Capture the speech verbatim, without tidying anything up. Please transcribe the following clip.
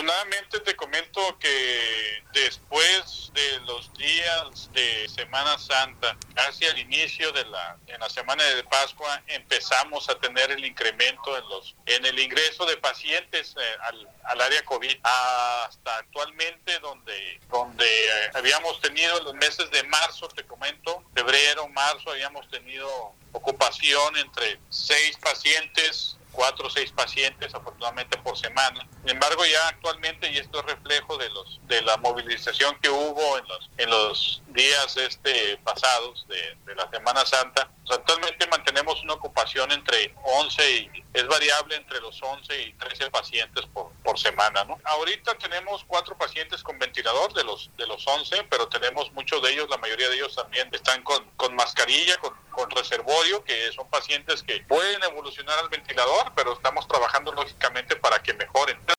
Afortunadamente te comento que después de los días de Semana Santa, casi al inicio de la, en la semana de Pascua, empezamos a tener el incremento en los, en el ingreso de pacientes eh, al, al área COVID, hasta actualmente donde, donde eh, habíamos tenido en los meses de marzo, te comento, febrero, marzo, habíamos tenido ocupación entre seis pacientes, cuatro o seis pacientes afortunadamente por semana. Sin embargo, ya actualmente, y esto es reflejo de los de la movilización que hubo en los en los días este pasados de, de la Semana Santa, pues actualmente mantenemos una ocupación entre once y es variable entre los once y trece pacientes por, por semana, ¿no? Ahorita tenemos cuatro pacientes con ventilador de los de los once, pero tenemos muchos de ellos, la mayoría de ellos también están con, con mascarilla, con, con reservorio, que son pacientes que pueden evolucionar al ventilador, pero estamos trabajando lógicamente para que mejoren.